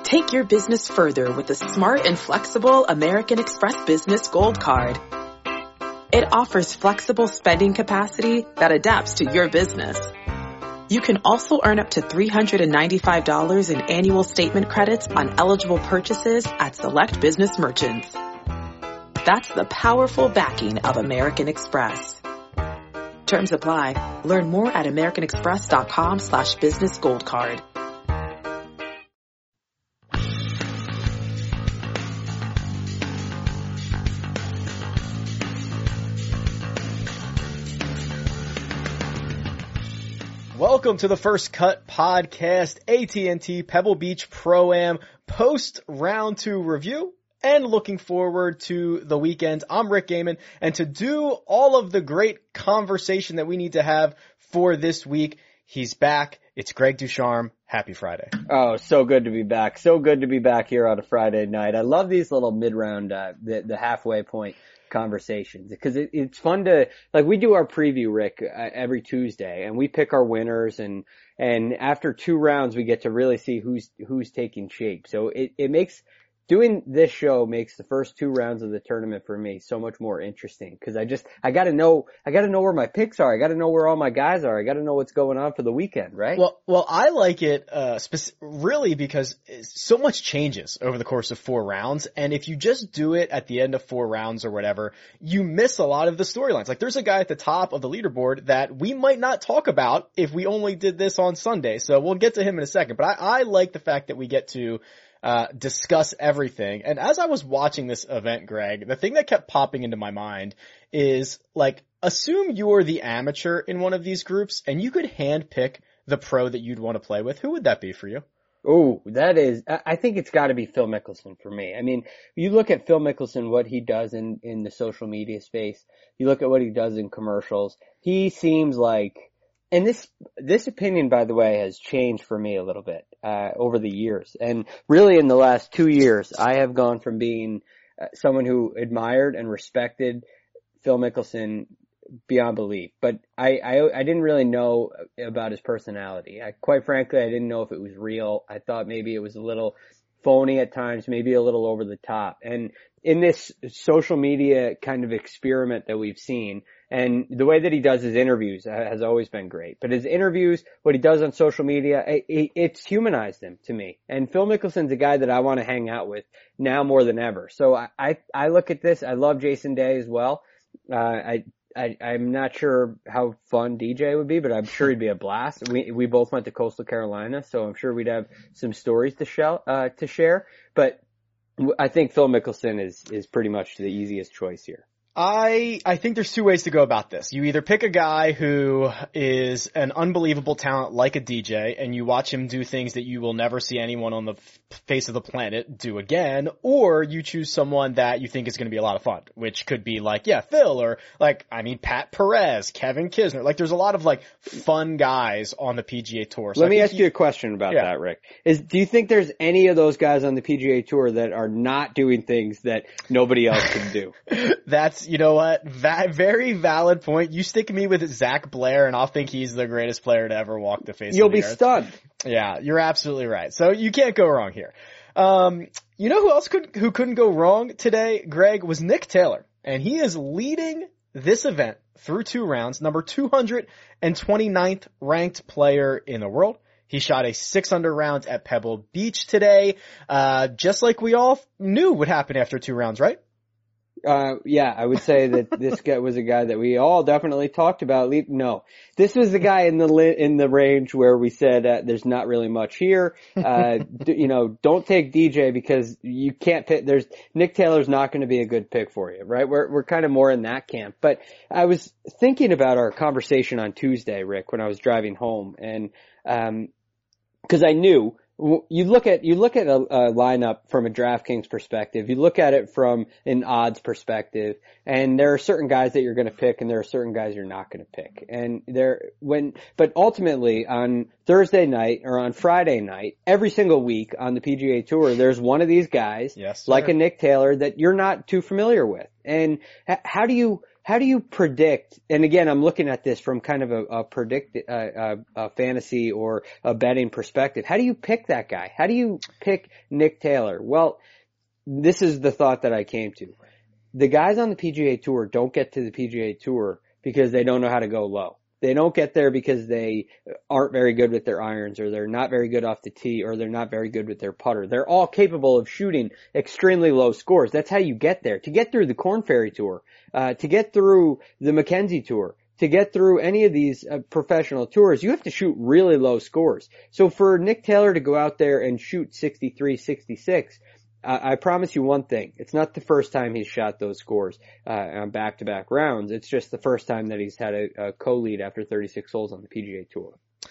Take your business further with the smart and flexible American Express Business Gold Card. It offers flexible spending capacity that adapts to your business. You can also earn up to $395 in annual statement credits on eligible purchases at select business merchants. That's the powerful backing of American Express. Terms apply. Learn more at americanexpress.com/business gold card. Welcome to the First Cut Podcast, AT&T Pebble Beach Pro-Am post round 2 review, and looking forward to the weekend. I'm Rick Gaiman, and to do all of the great conversation that we need to have for this week, he's back. It's Greg Ducharme. Happy Friday. Oh, so good to be back. So good to be back here on a Friday night. I love these little mid-round, the halfway point conversations, because it's fun to, like, we do our preview, Rick, every Tuesday, and we pick our winners, and after 2 rounds we get to really see who's taking shape. So it makes doing this show makes the first 2 rounds of the tournament for me so much more interesting, because I gotta know where my picks are. I gotta know where all my guys are. I gotta know what's going on for the weekend, right? Well, I like it, really because so much changes over the course of 4 rounds. And if you just do it at the end of 4 rounds or whatever, you miss a lot of the storylines. Like, there's a guy at the top of the leaderboard that we might not talk about if we only did this on Sunday. So we'll get to him in a second, but I like the fact that we get to discuss everything. And as I was watching this event, Greg, the thing that kept popping into my mind is, like, assume you're the amateur in one of these groups and you could handpick the pro that you'd want to play with. Who would that be for you? Oh, I think it's got to be Phil Mickelson for me. I mean, you look at Phil Mickelson, what he does in the social media space. You look at what he does in commercials. He seems like, and this opinion, by the way, has changed for me a little bit over the years. And really in the last 2 years, I have gone from being someone who admired and respected Phil Mickelson beyond belief. But I didn't really know about his personality. Quite frankly, I didn't know if it was real. I thought maybe it was a little phony at times, maybe a little over the top. And in this social media kind of experiment that we've seen, and the way that he does his interviews has always been great. But his interviews, what he does on social media, it's humanized him to me. And Phil Mickelson's a guy that I want to hang out with now more than ever. So I look at this. I love Jason Day as well. I'm not sure how fun DJ would be, but I'm sure he'd be a blast. We both went to Coastal Carolina, so I'm sure we'd have some stories to share. But I think Phil Mickelson is pretty much the easiest choice here. I think there's 2 ways to go about this. You either pick a guy who is an unbelievable talent like a DJ, and you watch him do things that you will never see anyone on the face of the planet do again, or you choose someone that you think is going to be a lot of fun, which could be like, yeah, Phil, or Pat Perez, Kevin Kisner. Like, there's a lot of, like, fun guys on the PGA Tour. So Let me ask you a question about that, Rick. Do you think there's any of those guys on the PGA Tour that are not doing things that nobody else can do? That's, you know what? Very valid point. You stick me with Zach Blair and I'll think he's the greatest player to ever walk the face of the earth. You'll be stunned. Yeah, you're absolutely right. So you can't go wrong here. You know who else who couldn't go wrong today, Greg, was Nick Taylor. And he is leading this event through 2 rounds, number 229th ranked player in the world. He shot a 6-under round at Pebble Beach today, just like we all knew would happen after 2 rounds, right? Yeah, I would say that this guy was a guy that we all definitely talked about. No, this was the guy in the range where we said there's not really much here. Don't take DJ because you can't pick. Nick Taylor's not going to be a good pick for you, right? We're kind of more in that camp. But I was thinking about our conversation on Tuesday, Rick, when I was driving home, and because I knew. You look at a lineup from a DraftKings perspective. You look at it from an odds perspective, and there are certain guys that you're going to pick, and there are certain guys you're not going to pick. But ultimately on Thursday night or on Friday night, every single week on the PGA Tour, there's one of these guys, yes, like a Nick Taylor, that you're not too familiar with. And how do you how do you predict? And again, I'm looking at this from kind of a fantasy or a betting perspective. How do you pick that guy? How do you pick Nick Taylor? Well, this is the thought that I came to. The guys on the PGA Tour don't get to the PGA Tour because they don't know how to go low. They don't get there because they aren't very good with their irons, or they're not very good off the tee, or they're not very good with their putter. They're all capable of shooting extremely low scores. That's how you get there. To get through the Korn Ferry Tour, to get through the Mackenzie Tour, to get through any of these professional tours, you have to shoot really low scores. So for Nick Taylor to go out there and shoot 63, 66, I promise you one thing. It's not the first time he's shot those scores on back-to-back rounds. It's just the first time that he's had a co-lead after 36 holes on the PGA Tour.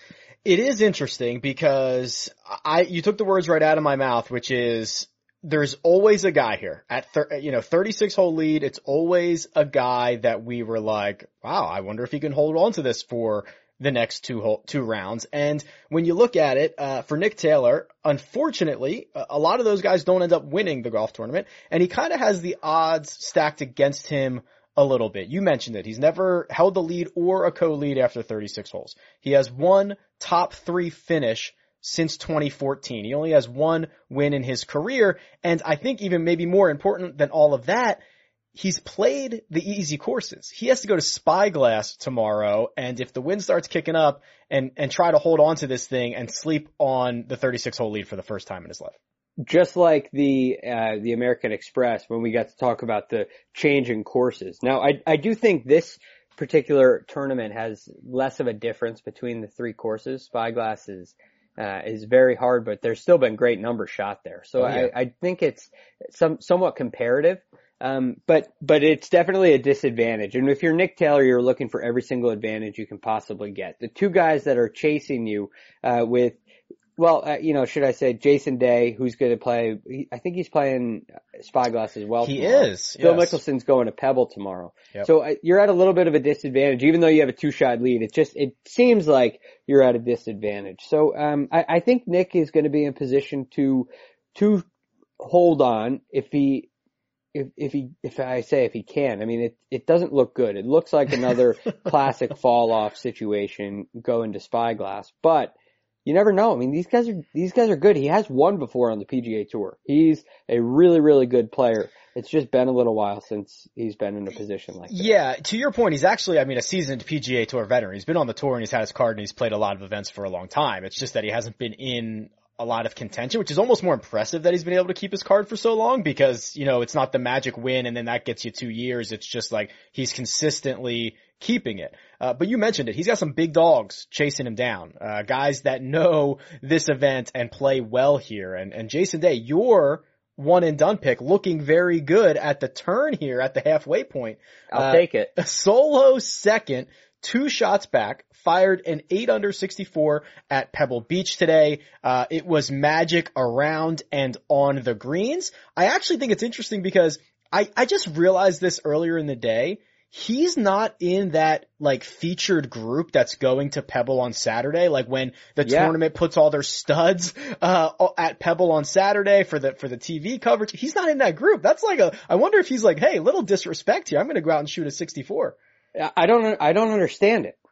It is interesting because you took the words right out of my mouth, which is there's always a guy here at 36 hole lead. It's always a guy that we were like, wow, I wonder if he can hold on to this for the next two rounds. And when you look at it, for Nick Taylor, unfortunately, a lot of those guys don't end up winning the golf tournament, and he kind of has the odds stacked against him a little bit. You mentioned it. He's never held the lead or a co-lead after 36 holes. He has one top 3 finish since 2014. He only has one win in his career. And I think even maybe more important than all of that, he's played the easy courses. He has to go to Spyglass tomorrow, and if the wind starts kicking up, and try to hold on to this thing and sleep on the 36-hole lead for the first time in his life. Just like the American Express, when we got to talk about the change in courses. Now, I do think this particular tournament has less of a difference between the 3 courses. Spyglass is very hard, but there's still been great numbers shot there. So I think it's somewhat comparative. But it's definitely a disadvantage. And if you're Nick Taylor, you're looking for every single advantage you can possibly get. The 2 guys that are chasing you, should I say Jason Day, who's going to play, I think he's playing Spyglass as well. He tomorrow. is. Phil yes. Mickelson's going to Pebble tomorrow. Yep. So you're at a little bit of a disadvantage, even though you have a 2-shot lead. It seems like you're at a disadvantage. So, I think Nick is going to be in position to hold on if he can. I mean, it doesn't look good. It looks like another classic fall off situation going to Spyglass, but you never know. I mean, these guys are good. He has won before on the PGA Tour. He's a really, really good player. It's just been a little while since he's been in a position like that. Yeah, to your point, he's actually, a seasoned PGA Tour veteran. He's been on the tour and he's had his card and he's played a lot of events for a long time. It's just that he hasn't been in a lot of contention, which is almost more impressive that he's been able to keep his card for so long because, it's not the magic win and then that gets you 2 years. It's just like he's consistently keeping it. But you mentioned it. He's got some big dogs chasing him down, guys that know this event and play well here. And Jason Day, your one and done pick, looking very good at the turn here at the halfway point. I'll take it. A solo second, 2 shots back, fired an 8 under 64 at Pebble Beach today. It was magic around and on the greens. I actually think it's interesting because I just realized this earlier in the day. He's not in that featured group that's going to Pebble on Saturday. Like when the tournament puts all their studs, at Pebble on Saturday for the TV coverage. He's not in that group. That's I wonder if he's like, hey, little disrespect here. I'm going to go out and shoot a 64. I don't understand it.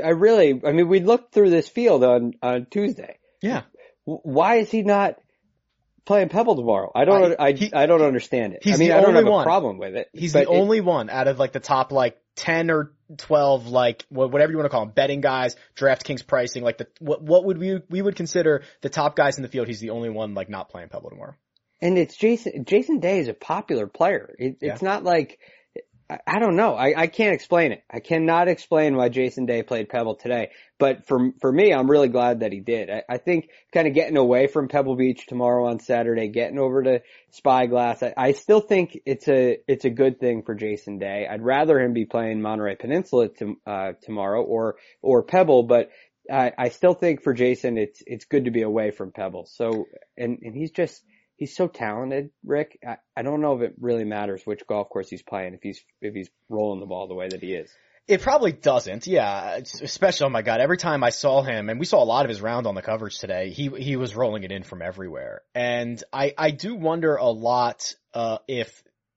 We looked through this field on Tuesday. Yeah. Why is he not playing Pebble tomorrow? I don't understand it. I don't have a problem with it. He's the only one out of the top 10 or 12, whatever you want to call them, betting guys, DraftKings pricing, what would we would consider the top guys in the field. He's the only one not playing Pebble tomorrow. And it's Jason Day is a popular player. It's not like, I don't know. I can't explain it. I cannot explain why Jason Day played Pebble today. But for me, I'm really glad that he did. I think kind of getting away from Pebble Beach tomorrow on Saturday, getting over to Spyglass, I still think it's a good thing for Jason Day. I'd rather him be playing Monterey Peninsula tomorrow or Pebble, but I still think for Jason it's good to be away from Pebble. So and he's so talented, Rick. I don't know if it really matters which golf course he's playing if he's rolling the ball the way that he is. It probably doesn't, yeah. Especially, oh my God, every time I saw him, and we saw a lot of his round on the coverage today, he was rolling it in from everywhere. And I do wonder a lot if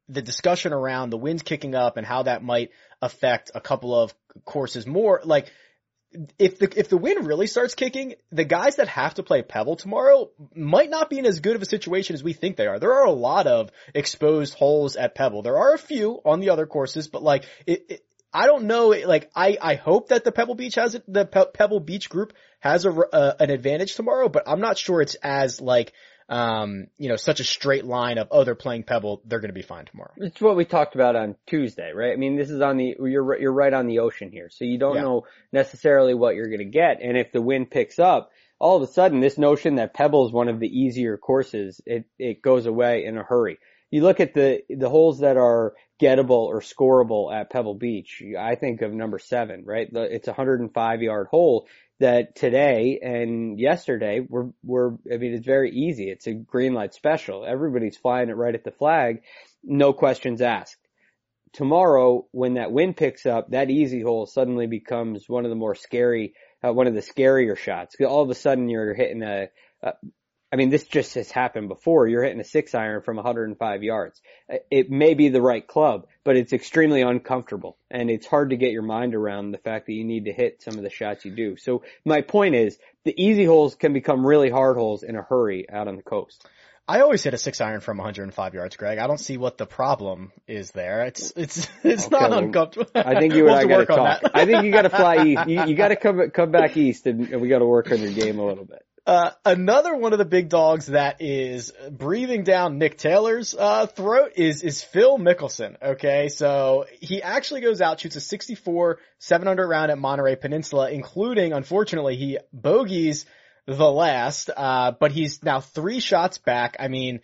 the discussion around the winds kicking up and how that might affect a couple of courses more, like, if the wind really starts kicking, the guys that have to play Pebble tomorrow might not be in as good of a situation as we think they are. There are a lot of exposed holes at Pebble. There are a few on the other courses, but like, I don't know, like, I hope that the Pebble Beach group has an advantage tomorrow, but I'm not sure it's as like, such a straight line of, oh, they're playing Pebble, they're going to be fine tomorrow. It's what we talked about on Tuesday, right? I mean, this is you're right on the ocean here. So you don't know necessarily what you're going to get. And if the wind picks up, all of a sudden this notion that Pebble is one of the easier courses, it goes away in a hurry. You look at the holes that are gettable or scoreable at Pebble Beach. I think of number 7, right? It's a 105-yard hole that today and yesterday it's very easy. It's a green light special. Everybody's flying it right at the flag. No questions asked. Tomorrow, when that wind picks up, that easy hole suddenly becomes one of the more scary, one of the scarier shots. All of a sudden you're hitting this just has happened before. You're hitting a 6-iron from 105 yards. It may be the right club, but it's extremely uncomfortable, and it's hard to get your mind around the fact that you need to hit some of the shots you do. So my point is, the easy holes can become really hard holes in a hurry out on the coast. I always hit a 6-iron from 105 yards, Greg. I don't see what the problem is there. It's okay, not uncomfortable. I think you and I got to talk. I think you got to fly east. You got to come back east, and we got to work on your game a little bit. Another one of the big dogs that is breathing down Nick Taylor's throat is Phil Mickelson. Okay, so he actually goes out, shoots a 64 700 round at Monterey Peninsula, including, unfortunately, he bogeys the last, but he's now 3 shots back. I mean,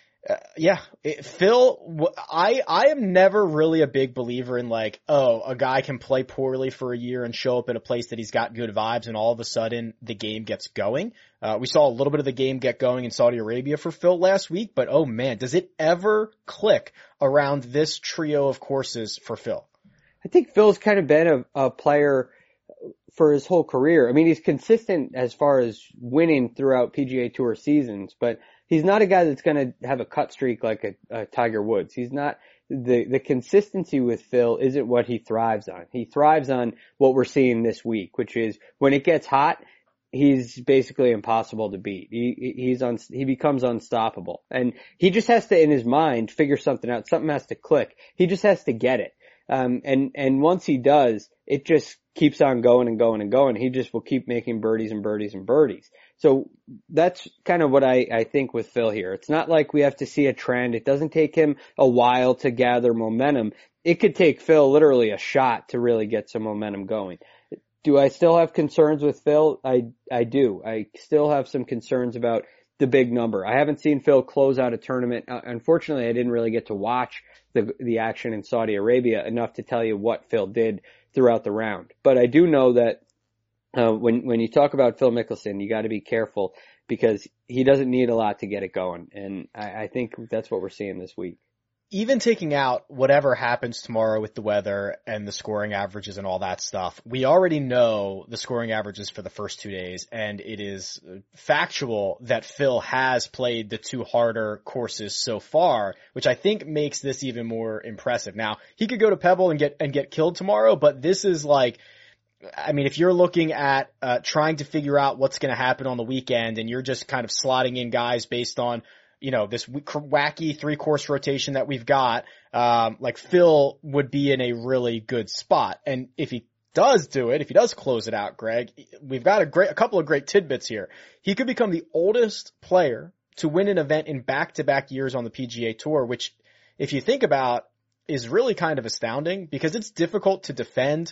Phil, I am never really a big believer in like, oh, a guy can play poorly for a year and show up at a place that he's got good vibes and all of a sudden the game gets going. We saw a little bit of the game get going in Saudi Arabia for Phil last week, but oh man, does it ever click around this trio of courses for Phil? I think Phil's kind of been a player for his whole career. I mean, he's consistent as far as winning throughout PGA Tour seasons, but he's not a guy that's going to have a cut streak like a Tiger Woods. He's not, the consistency with Phil isn't what he thrives on. He thrives on what we're seeing this week, which is when it gets hot, he's basically impossible to beat. He becomes unstoppable, and he just has to, in his mind, figure something out. Something has to click. He just has to get it. And once he does, it just keeps on going and going and going. He just will keep making birdies and birdies and birdies. So that's kind of what I think with Phil here. It's not like we have to see a trend. It doesn't take him a while to gather momentum. It could take Phil literally a shot to really get some momentum going. Do I still have concerns with Phil? I do. I still have some concerns about the big number. I haven't seen Phil close out a tournament. Unfortunately, I didn't really get to watch the action in Saudi Arabia enough to tell you what Phil did throughout the round. But I do know that when you talk about Phil Mickelson, you got to be careful because he doesn't need a lot to get it going. And I think that's what we're seeing this week. Even taking out whatever happens tomorrow with the weather and the scoring averages and all that stuff, we already know the scoring averages for the first 2 days, and it is factual that Phil has played the 2 harder courses so far, which I think makes this even more impressive. Now, he could go to Pebble and get killed tomorrow, but this is like, I mean, if you're looking at trying to figure out what's going to happen on the weekend and you're just kind of slotting in guys based on, you know, this wacky 3-course rotation that we've got, like Phil would be in a really good spot. And if he does do it, if he does close it out, Greg, we've got a couple of great tidbits here. He could become the oldest player to win an event in back-to-back years on the PGA Tour, which, if you think about, is really kind of astounding because it's difficult to defend,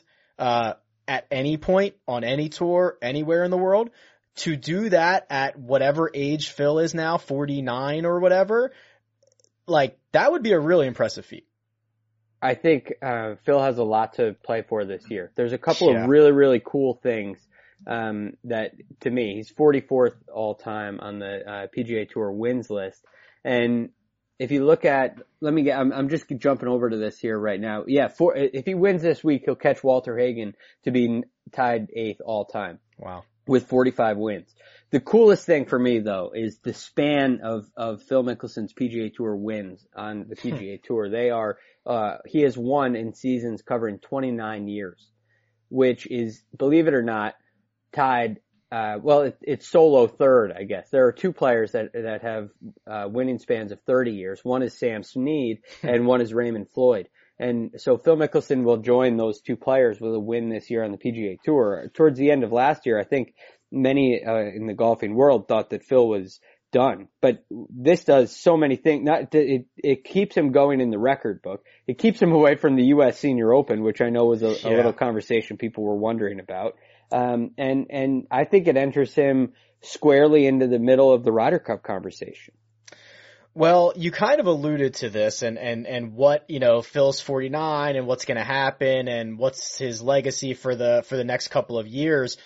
at any point on any tour, anywhere in the world. To do that at whatever age Phil is now, 49 or whatever, like that would be a really impressive feat. I think Phil has a lot to play for this year. There's a couple of really, really cool things that, to me, he's 44th all time on the PGA Tour wins list. And if you look at, I'm just jumping over to this here right now. Yeah, if he wins this week, he'll catch Walter Hagen to be tied 8th all time. Wow. With 45 wins. The coolest thing for me though is the span of Phil Mickelson's PGA Tour wins on the PGA Tour. He has won in seasons covering 29 years, which is, believe it or not, tied, it's solo third, I guess. There are two players that have, winning spans of 30 years. One is Sam Snead and one is Raymond Floyd. And so Phil Mickelson will join those two players with a win this year on the PGA Tour. Towards the end of last year, I think many in the golfing world thought that Phil was done. But this does so many things. It keeps him going in the record book. It keeps him away from the U.S. Senior Open, which I know was a little conversation people were wondering about. And I think it enters him squarely into the middle of the Ryder Cup conversation. Well, you kind of alluded to this and what, Phil's 49 and what's going to happen and what's his legacy for the next couple of years.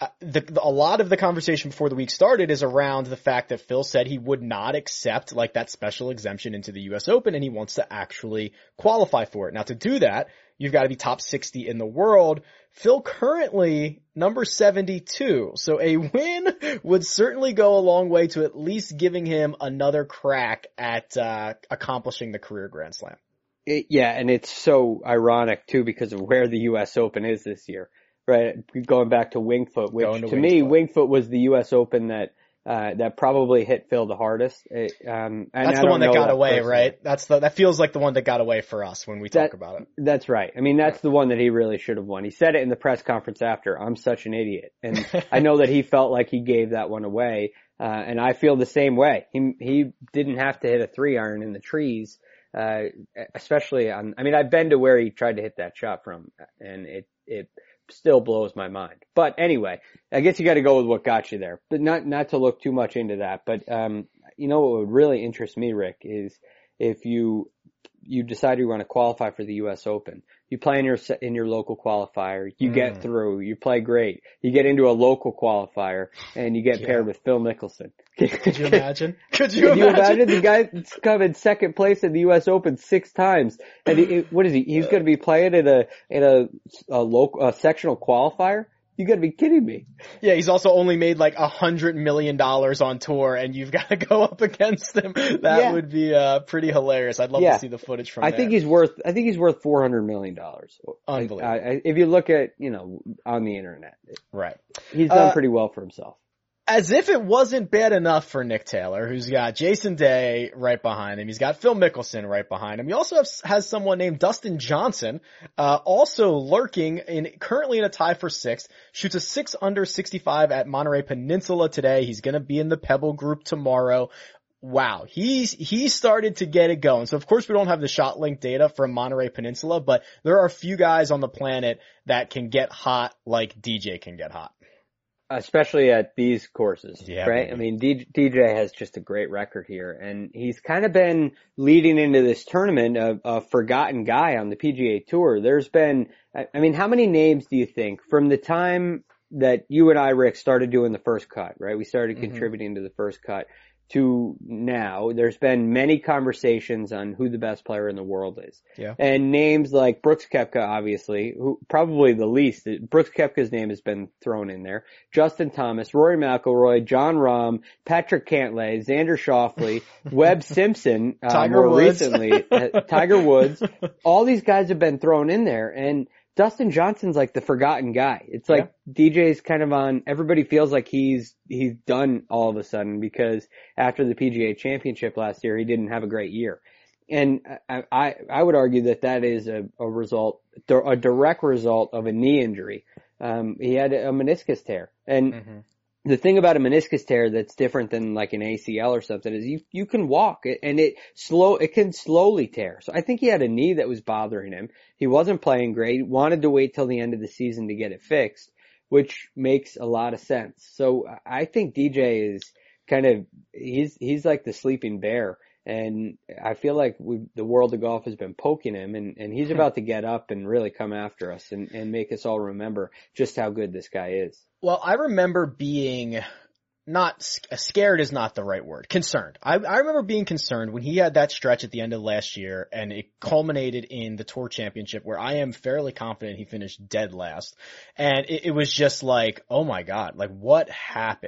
A lot of the conversation before the week started is around the fact that Phil said he would not accept like that special exemption into the US Open and he wants to actually qualify for it. Now to do that, you've got to be top 60 in the world. Phil currently number 72. So a win would certainly go a long way to at least giving him another crack at accomplishing the career Grand Slam. And it's so ironic too because of where the US Open is this year. Right, going back to Wingfoot, which to me, Wingfoot was the U.S. Open that probably hit Phil the hardest. That's the one that got away, right? That feels like the one that got away for us when we talk about it. That's right. I mean, that's the one that he really should have won. He said it in the press conference after, "I'm such an idiot," and I know that he felt like he gave that one away, and I feel the same way. He didn't have to hit a 3-iron in the trees, especially on. I mean, I've been to where he tried to hit that shot from, and it still blows my mind. But anyway, I guess you got to go with what got you there, but not to look too much into that. But, what would really interest me, Rick, is if you decide you want to qualify for the U.S. Open, you play in your local qualifier, you get through, you play great, you get into a local qualifier, and you get paired with Phil Mickelson. Could you imagine? Could you imagine? The guy's come in second place in the U.S. Open 6 times, and what is he? He's going to be playing in a local sectional qualifier. You got to be kidding me. Yeah, he's also only made like $100 million on tour, and you've got to go up against him. That would be pretty hilarious. I'd love to see the footage from. I think he's worth $400 million. Unbelievable. If you look at on the internet, right? He's done pretty well for himself. As if it wasn't bad enough for Nick Taylor, who's got Jason Day right behind him. He's got Phil Mickelson right behind him. He also has someone named Dustin Johnson, also lurking currently in a tie for 6th, shoots a 6 under 65 at Monterey Peninsula today. He's going to be in the Pebble Group tomorrow. Wow. He started to get it going. So of course we don't have the shot link data from Monterey Peninsula, but there are a few guys on the planet that can get hot like DJ can get hot. Especially at these courses, right? Baby. I mean, DJ has just a great record here, and he's kind of been leading into this tournament a forgotten guy on the PGA Tour. There's been, I mean, how many names do you think from the time that you and I, Rick, started doing the first cut, right? We started contributing to the first cut to now, there's been many conversations on who the best player in the world is. Yeah. And names like Brooks Koepka, obviously, who probably the least. Brooks Koepka's name has been thrown in there. Justin Thomas, Rory McIlroy, Jon Rahm, Patrick Cantlay, Xander Schauffele, Webb Simpson, recently, Tiger Woods. All these guys have been thrown in there, and Dustin Johnson's like the forgotten guy. It's like DJ's kind of on, everybody feels like he's done all of a sudden because after the PGA Championship last year, he didn't have a great year. And I would argue that is a direct result of a knee injury. He had a meniscus tear. And the thing about a meniscus tear that's different than like an ACL or something is you can walk and it can slowly tear. So I think he had a knee that was bothering him. He wasn't playing great, wanted to wait till the end of the season to get it fixed, which makes a lot of sense. So I think DJ is he's like the sleeping bear. And I feel like the world of golf has been poking him, and he's about to get up and really come after us and make us all remember just how good this guy is. Well, I remember being not scared is not the right word. Concerned. I remember being concerned when he had that stretch at the end of last year and it culminated in the Tour Championship where I am fairly confident he finished dead last. And it was just like, oh my God, like what happened?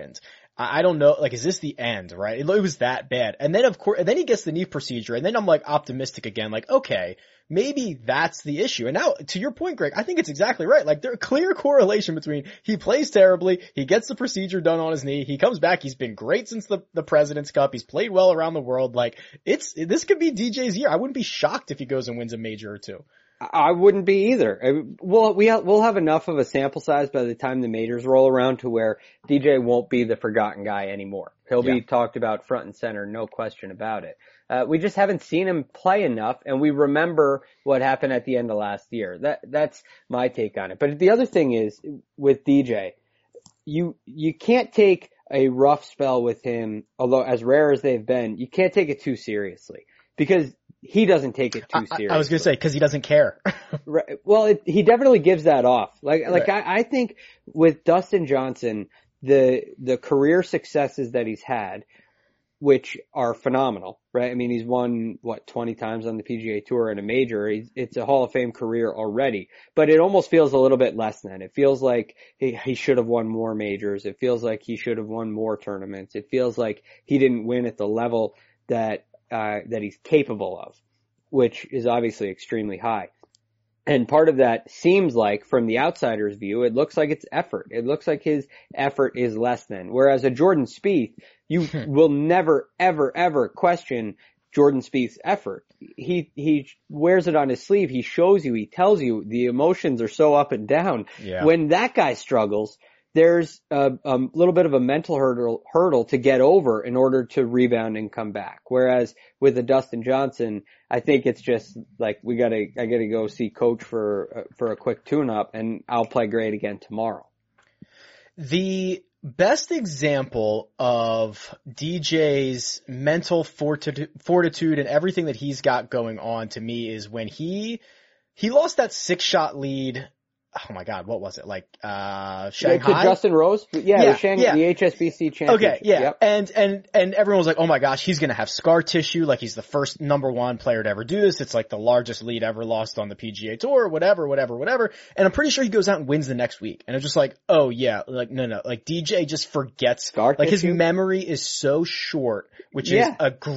I don't know, like, is this the end, right? It was that bad. And then of course, and then he gets the knee procedure, and then I'm like optimistic again, like, okay, maybe that's the issue. And now, to your point, Greg, I think it's exactly right. Like, there's a clear correlation between he plays terribly, he gets the procedure done on his knee, he comes back, he's been great since the President's Cup, he's played well around the world. Like, this could be DJ's year. I wouldn't be shocked if he goes and wins a major or two. I wouldn't be either. We'll have enough of a sample size by the time the majors roll around to where DJ won't be the forgotten guy anymore. He'll be talked about front and center, no question about it. We just haven't seen him play enough, and we remember what happened at the end of last year. That's my take on it. But the other thing is, with DJ, you can't take a rough spell with him, although as rare as they've been, you can't take it too seriously. Because he doesn't take it too seriously. I was going to say, because he doesn't care. Right. Well, he definitely gives that off. Right. I think with Dustin Johnson, the career successes that he's had, which are phenomenal, right? I mean, he's won, 20 times on the PGA Tour and a major. It's a Hall of Fame career already, but it almost feels a little bit less than. It feels like he should have won more majors. It feels like he should have won more tournaments. It feels like he didn't win at the level that he's capable of, which is obviously extremely high. And part of that seems like, from the outsider's view, it looks like it's effort. It looks like his effort is less than. Whereas a Jordan Spieth, you will never, ever, ever question Jordan Spieth's effort. He wears it on his sleeve. He shows you, he tells you, the emotions are so up and down. Yeah. When that guy struggles, there's a little bit of a mental hurdle to get over in order to rebound and come back. Whereas with the Dustin Johnson, I think it's just like, I gotta go see coach for a quick tune-up, and I'll play great again tomorrow. The best example of DJ's mental fortitude and everything that he's got going on to me is when he lost that 6-shot lead. Oh my God, what was it? Like, Shanghai? To Justin Rose? Yeah, the HSBC championship. Okay, yeah. Yep. And everyone was like, oh my gosh, he's gonna have scar tissue, like he's the first number one player to ever do this. It's like the largest lead ever lost on the PGA Tour, whatever. And I'm pretty sure he goes out and wins the next week. And it's just like, oh yeah, like no, like DJ just forgets. Scar like tissue? His memory is so short, which is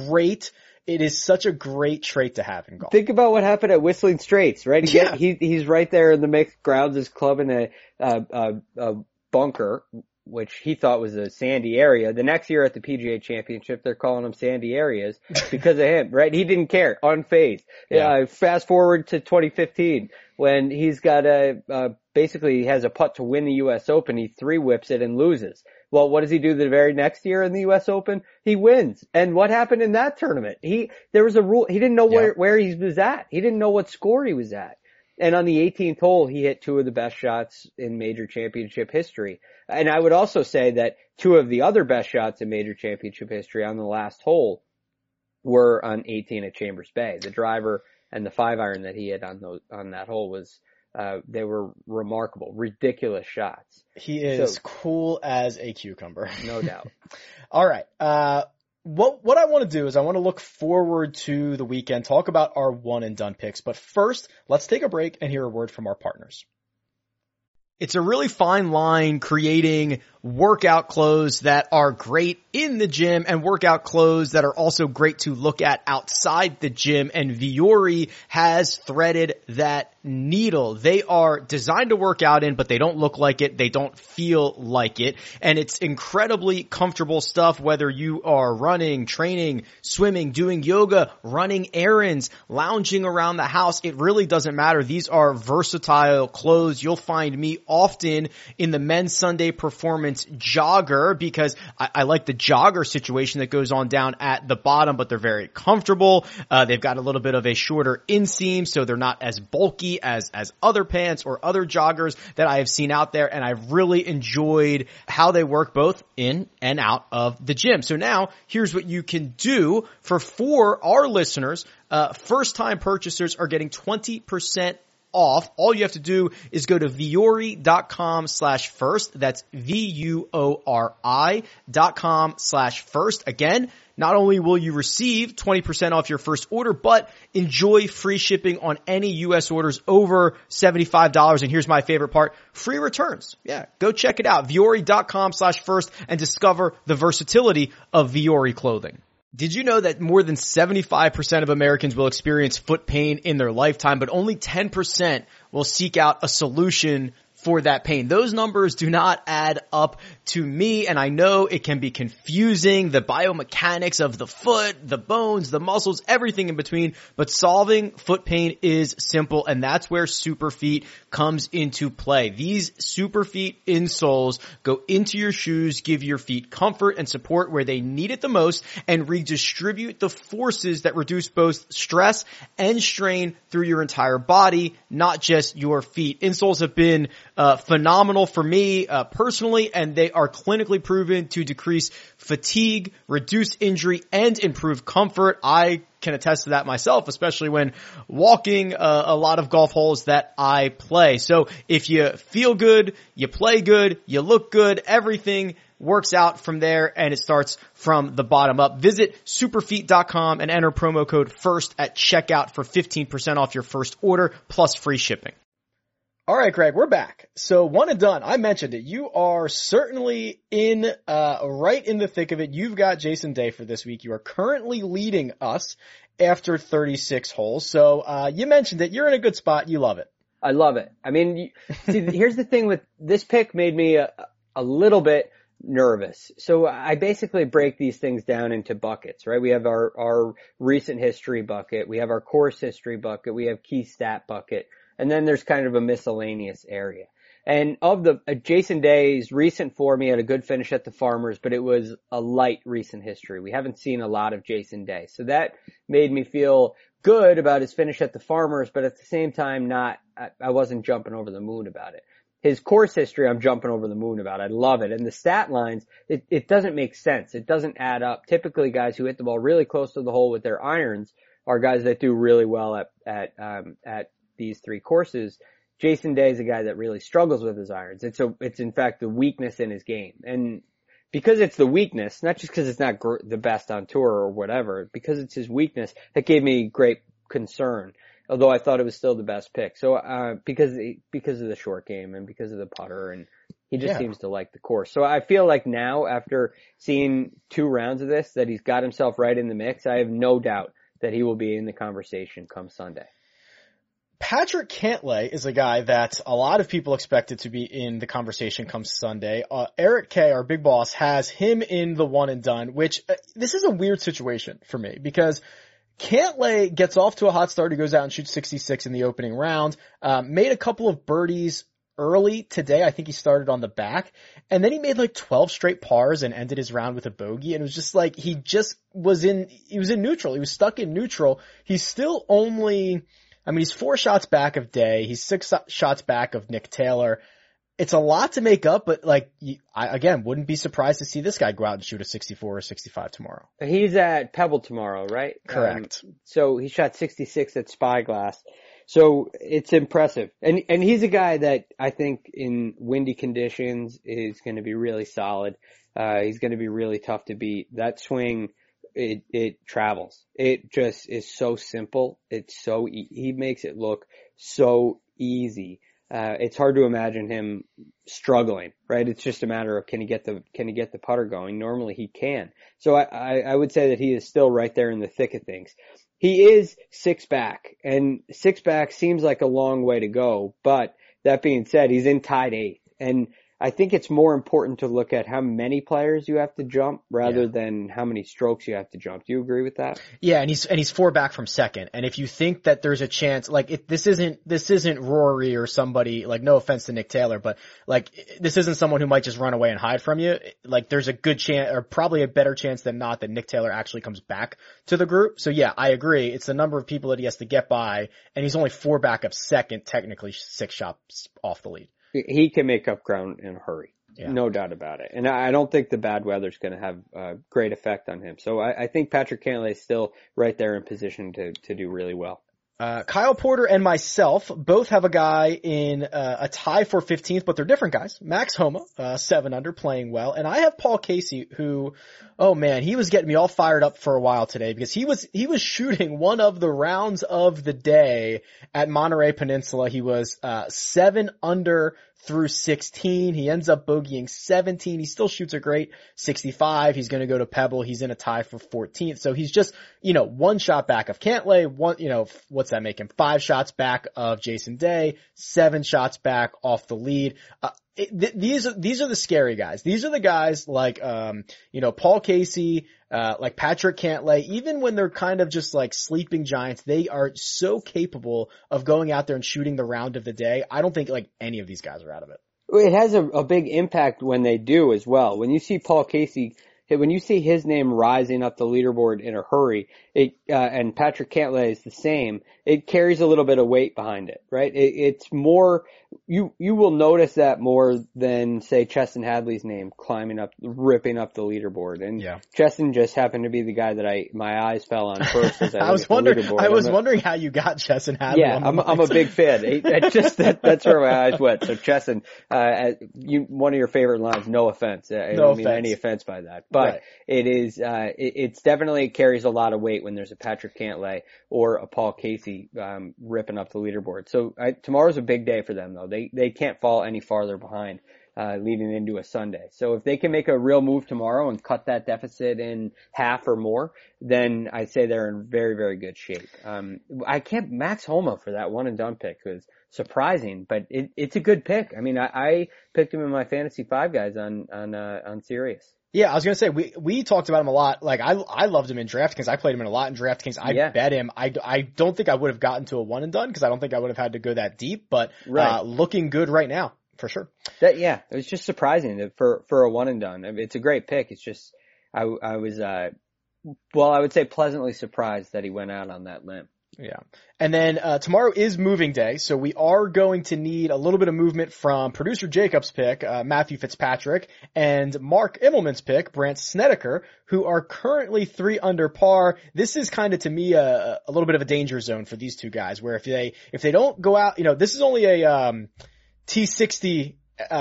it is such a great trait to have in golf. Think about what happened at Whistling Straits, right? He's right there in the mix, grounds his club in a bunker, which he thought was a sandy area. The next year at the PGA Championship, they're calling them sandy areas because of him, right? He didn't care, unfazed. Yeah. Fast forward to 2015 when he's got basically he has a putt to win the U.S. Open. He 3-whips it and loses. Well, what does he do the very next year in the U.S. Open? He wins. And what happened in that tournament? There was a rule. He didn't know where he was at. He didn't know what score he was at. And on the 18th hole, he hit 2 of the best shots in major championship history. And I would also say that 2 of the other best shots in major championship history on the last hole were on 18 at Chambers Bay. The driver and the 5-iron that he hit on that hole was, they were remarkable, ridiculous shots. He is cool as a cucumber. No doubt. All right. What I want to do is I want to look forward to the weekend, talk about our one and done picks. But first, let's take a break and hear a word from our partners. It's a really fine line creating workout clothes that are great in the gym and workout clothes that are also great to look at outside the gym. And Vuori has threaded that needle. They are designed to work out in, but they don't look like it. They don't feel like it. And it's incredibly comfortable stuff, whether you are running, training, swimming, doing yoga, running errands, lounging around the house. It really doesn't matter. These are versatile clothes. You'll find me often in the men's Sunday Performance jogger because I like the jogger situation that goes on down at the bottom, but they're very comfortable. They've got a little bit of a shorter inseam, so they're not as bulky as other pants or other joggers that I have seen out there, and I've really enjoyed how they work both in and out of the gym. So now here's what you can do for our listeners. First time purchasers are getting 20% off. All you have to do is go to Vuori.com/first. That's VUORI.com/first. Again, not only will you receive 20% off your first order, but enjoy free shipping on any U.S. orders over $75. And here's my favorite part, free returns. Yeah, go check it out. Vuori.com/first and discover the versatility of Vuori clothing. Did you know that more than 75% of Americans will experience foot pain in their lifetime, but only 10% will seek out a solution for that pain? Those numbers do not add up to me, and I know it can be confusing, the biomechanics of the foot, the bones, the muscles, everything in between, but solving foot pain is simple, and that's where Superfeet comes into play. These Superfeet insoles go into your shoes, give your feet comfort and support where they need it the most, and redistribute the forces that reduce both stress and strain through your entire body, not just your feet. Insoles have been phenomenal for me personally, and they are clinically proven to decrease fatigue, reduce injury, and improve comfort. I can attest to that myself, especially when walking a lot of golf holes that I play. So if you feel good, you play good, you look good, everything works out from there, and it starts from the bottom up. Visit superfeet.com and enter promo code FIRST at checkout for 15% off your first order plus free shipping. All right, Greg, we're back. So one and done. I mentioned it. You are certainly right in the thick of it. You've got Jason Day for this week. You are currently leading us after 36 holes. So, you mentioned it. You're in a good spot. You love it. I love it. I mean, see, here's the thing with this pick made me a little bit nervous. So I basically break these things down into buckets, right? We have our recent history bucket. We have our course history bucket. We have key stat bucket. And then there's kind of a miscellaneous area. And of the Jason Day's recent form, he had a good finish at the Farmers, but it was a light recent history. We haven't seen a lot of Jason Day. So that made me feel good about his finish at the Farmers, but at the same time I wasn't jumping over the moon about it. His course history, I'm jumping over the moon about. I love it. And the stat lines, it doesn't make sense. It doesn't add up. Typically guys who hit the ball really close to the hole with their irons are guys that do really well at these three courses. Jason Day is a guy that really struggles with his irons. It's in fact the weakness in his game. And because it's the weakness, not just because it's not the best on tour or whatever, because it's his weakness, that gave me great concern. Although I thought it was still the best pick. So, because of the short game and because of the putter, and he just seems to like the course. So I feel like now, after seeing 2 rounds of this, that he's got himself right in the mix. I have no doubt that he will be in the conversation come Sunday. Patrick Cantlay is a guy that a lot of people expected to be in the conversation come Sunday. Eric Kay, our big boss, has him in the one and done, which this is a weird situation for me because Cantlay gets off to a hot start. He goes out and shoots 66 in the opening round, made a couple of birdies early today. I think he started on the back, and then he made like 12 straight pars and ended his round with a bogey. And it was just like, he was in neutral. He was stuck in neutral. He's still he's 4 shots back of Day. He's 6 shots back of Nick Taylor. It's a lot to make up, but I wouldn't be surprised to see this guy go out and shoot a 64 or 65 tomorrow. He's at Pebble tomorrow, right? Correct. So he shot 66 at Spyglass. So it's impressive. And he's a guy that I think in windy conditions is going to be really solid. He's going to be really tough to beat. That swing, it travels. It just is so simple. It's so, he makes it look so easy. It's hard to imagine him struggling, right? It's just a matter of can he get the putter going? Normally he can. So I would say that he is still right there in the thick of things. He is 6 back, and 6 back seems like a long way to go, but that being said, he's in tied 8th. And I think it's more important to look at how many players you have to jump rather than how many strokes you have to jump. Do you agree with that? Yeah, and he's 4 back from second. And if you think that there's a chance, this isn't Rory or somebody, no offense to Nick Taylor, but this isn't someone who might just run away and hide from you. There's a good chance, or probably a better chance than not, that Nick Taylor actually comes back to the group. So yeah, I agree. It's the number of people that he has to get by, and he's only 4 back of second, technically 6 shots off the lead. He can make up ground in a hurry. Yeah. No doubt about it. And I don't think the bad weather's going to have a great effect on him. So I think Patrick Cantlay is still right there in position to do really well. Kyle Porter and myself both have a guy in a tie for 15th, but they're different guys. Max Homa, 7 under, playing well. And I have Paul Casey, who, oh man, he was getting me all fired up for a while today because he was shooting one of the rounds of the day at Monterey Peninsula. He was 7 under through 16. He ends up bogeying 17. He still shoots a great 65. He's going to go to Pebble. He's in a tie for 14th. So he's just, one shot back of Cantlay. What's that make him? 5 shots back of Jason Day, 7 shots back off the lead. These are the scary guys. These are the guys like, Paul Casey, like Patrick Cantlay. Even when they're kind of just like sleeping giants, they are so capable of going out there and shooting the round of the day. I don't think like any of these guys are out of it. It has a big impact when they do as well. When you see Paul Casey, when you see his name rising up the leaderboard in a hurry, and Patrick Cantlay is the same, it carries a little bit of weight behind it, right? It's more, you will notice that more than, say, Cheston Hadley's name ripping up the leaderboard. And yeah. Cheston just happened to be the guy that my eyes fell on first as I was wondering how you got Cheston Hadley. Yeah, I'm a big fan. That's where my eyes went. So Cheston, one of your favorite lines, no offense. I don't mean any offense by that, but right. It's definitely carries a lot of weight when there's a Patrick Cantlay or a Paul Casey, ripping up the leaderboard. So tomorrow's a big day for them though. They can't fall any farther behind, leading into a Sunday. So if they can make a real move tomorrow and cut that deficit in half or more, then I'd say they're in very, very good shape. Max Homa for that one and done pick was surprising, but it's a good pick. I mean, I picked him in my fantasy 5 guys on Sirius. Yeah, I was gonna say, we talked about him a lot. Like, I loved him in DraftKings. I played him in a lot in DraftKings. I bet him. I don't think I would have gotten to a one and done because I don't think I would have had to go that deep, but, looking good right now, for sure. It was just surprising that for a one and done. I mean, it's a great pick. It's just, I would say pleasantly surprised that he went out on that limb. Yeah. And then, tomorrow is moving day, so we are going to need a little bit of movement from producer Jacob's pick, Matthew Fitzpatrick, and Mark Immelman's pick, Brandt Snedeker, who are currently 3 under par. This is kind of, to me, a little bit of a danger zone for these two guys, where if they don't go out, this is only a, T60,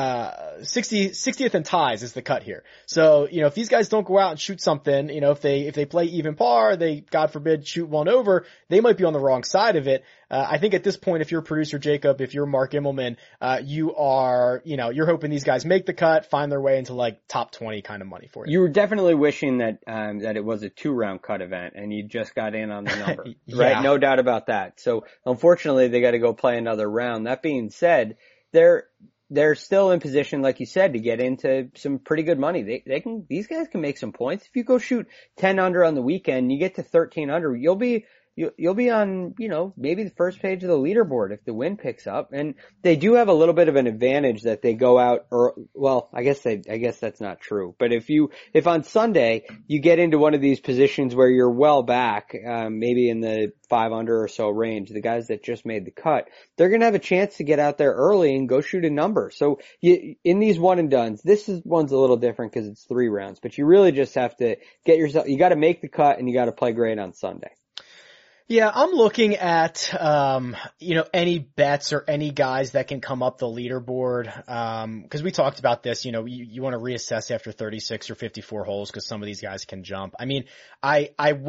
60th and ties is the cut here. So, if these guys don't go out and shoot something, if they play even par, they, God forbid, shoot one over, they might be on the wrong side of it. I think at this point, if you're producer Jacob, if you're Mark Immelman, you are, you're hoping these guys make the cut, find their way into like top 20 kind of money for you. You were definitely wishing that it was a 2-round cut event and you just got in on the number, right? No doubt about that. So unfortunately, they got to go play another round. That being said, they're still in position, like you said, to get into some pretty good money. These guys can make some points. If you go shoot 10 under on the weekend, you get to 13 under, you'll be on, maybe the first page of the leaderboard if the wind picks up. And they do have a little bit of an advantage that they go out, I guess that's not true. But if on Sunday you get into one of these positions where you're well back, maybe in the 5 under or so range, the guys that just made the cut, they're going to have a chance to get out there early and go shoot a number. So in these one and dones, one's a little different because it's 3 rounds, but you really just have to you got to make the cut and you got to play great on Sunday. Yeah, I'm looking at, any bets or any guys that can come up the leaderboard. Cause we talked about this, you want to reassess after 36 or 54 holes cause some of these guys can jump. I mean, I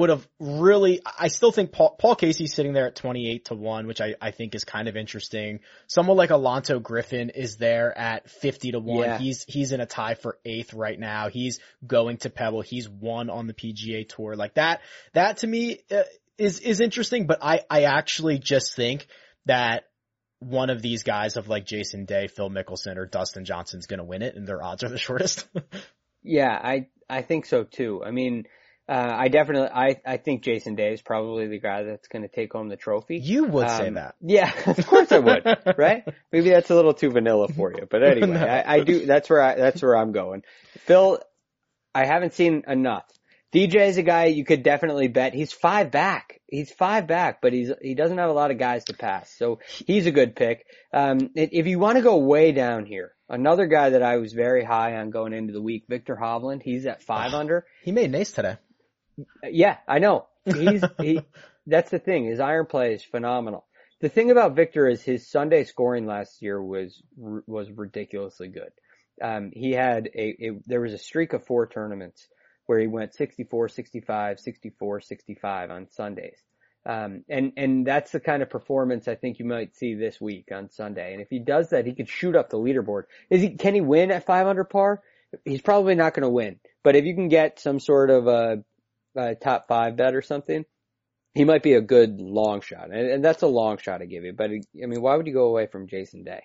still think Paul Casey's sitting there at 28-1, which I think is kind of interesting. Someone like Alonto Griffin is there at 50-1. Yeah. He's in a tie for 8th right now. He's going to Pebble. He's won on the PGA Tour. Like that to me, is interesting, but I actually just think that one of these guys of like Jason Day, Phil Mickelson, or Dustin Johnson's gonna win it, and their odds are the shortest. Yeah, I think so too. I mean, I think Jason Day is probably the guy that's gonna take home the trophy. You would say that. Yeah, of course I would, right? Maybe that's a little too vanilla for you, but anyway, no. I do, that's where I'm going. Phil, I haven't seen enough. DJ is a guy you could definitely bet. He's 5 back. But he doesn't have a lot of guys to pass. So he's a good pick. If you want to go way down here, another guy that I was very high on going into the week, Victor Hovland, he's at 5 under. He made an ace today. Yeah, I know. that's the thing. His iron play is phenomenal. The thing about Viktor is his Sunday scoring last year was ridiculously good. He had there was a streak of 4 tournaments where he went 64, 65, 64, 65 on Sundays. And that's the kind of performance I think you might see this week on Sunday. And if he does that, he could shoot up the leaderboard. Can he win at 500 par? He's probably not going to win. But if you can get some sort of a top 5 bet or something, he might be a good long shot. And that's a long shot I give you. But I mean, why would you go away from Jason Day?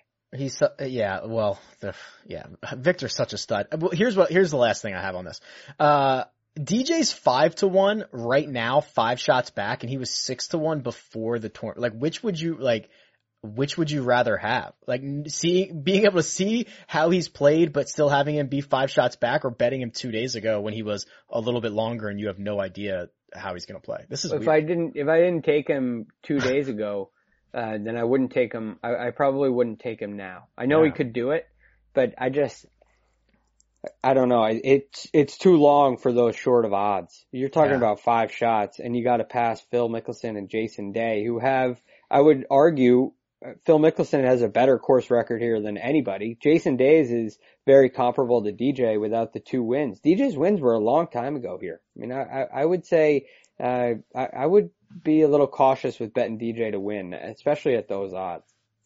Viktor's such a stud. Well, here's the last thing I have on this. DJ's 5-1 right now, 5 shots back, and he was 6-1 before the tournament. Like, which would you rather have? Like, being able to see how he's played, but still having him be 5 shots back, or betting him 2 days ago when he was a little bit longer and you have no idea how he's going to play. This is if weird. If I didn't take him 2 days ago, then I wouldn't take him. I probably wouldn't take him now. I know he could do it, but I don't know. It's too long for those short of odds. You're talking about 5 shots, and you got to pass Phil Mickelson and Jason Day, who have, I would argue, Phil Mickelson has a better course record here than anybody. Jason Day's is very comparable to DJ without the 2 wins. DJ's wins were a long time ago here. I mean, I would say, I would be a little cautious with betting DJ to win, especially at those odds.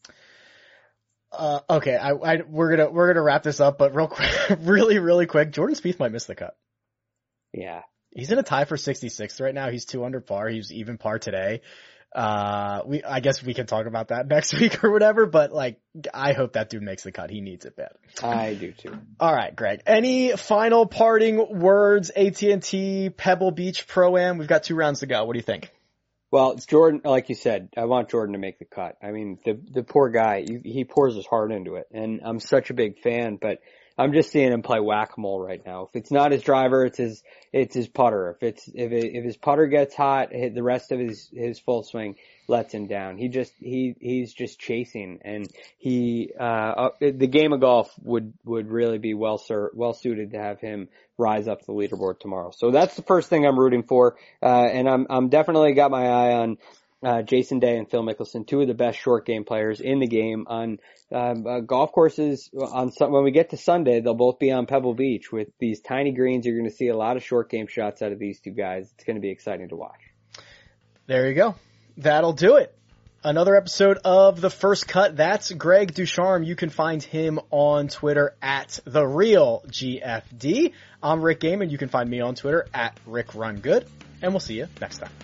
Okay, we're gonna wrap this up, but real quick, really quick, Jordan Spieth might miss the cut. Yeah. He's in a tie for 66th right now. He's 2 under par. He was even par today. I guess we can talk about that next week or whatever, but like, I hope that dude makes the cut. He needs it bad. I do too. All right, Greg. Any final parting words? AT&T, Pebble Beach Pro-Am. We've got 2 rounds to go. What do you think? Well, it's Jordan, like you said, I want Jordan to make the cut. I mean, the poor guy, he pours his heart into it, and I'm such a big fan, but I'm just seeing him play whack-a-mole right now. If it's not his driver, it's his putter. If his putter gets hot, the rest of his full swing lets him down. He's just chasing, and the game of golf would really be well suited to have him rise up the leaderboard tomorrow. So that's the first thing I'm rooting for. And I'm definitely got my eye on Jason Day and Phil Mickelson, 2 of the best short game players in the game on golf courses. When we get to Sunday, they'll both be on Pebble Beach with these tiny greens. You're going to see a lot of short game shots out of these 2 guys. It's going to be exciting to watch. There you go. That'll do it. Another episode of The First Cut. That's Greg Ducharme. You can find him on Twitter at TheRealGFD. I'm Rick Gaiman. You can find me on Twitter at RickRunGood. And we'll see you next time.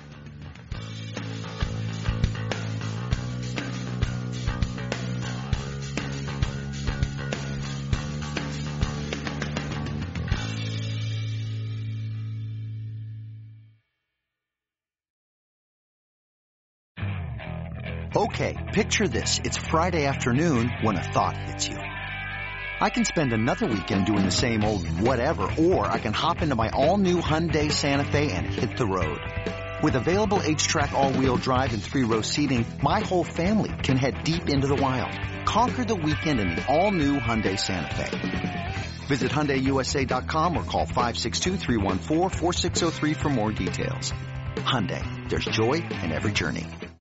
Okay, picture this. It's Friday afternoon when a thought hits you. I can spend another weekend doing the same old whatever, or I can hop into my all-new Hyundai Santa Fe and hit the road. With available H-Track all-wheel drive and 3-row seating, my whole family can head deep into the wild. Conquer the weekend in the all-new Hyundai Santa Fe. Visit HyundaiUSA.com or call 562-314-4603 for more details. Hyundai, there's joy in every journey.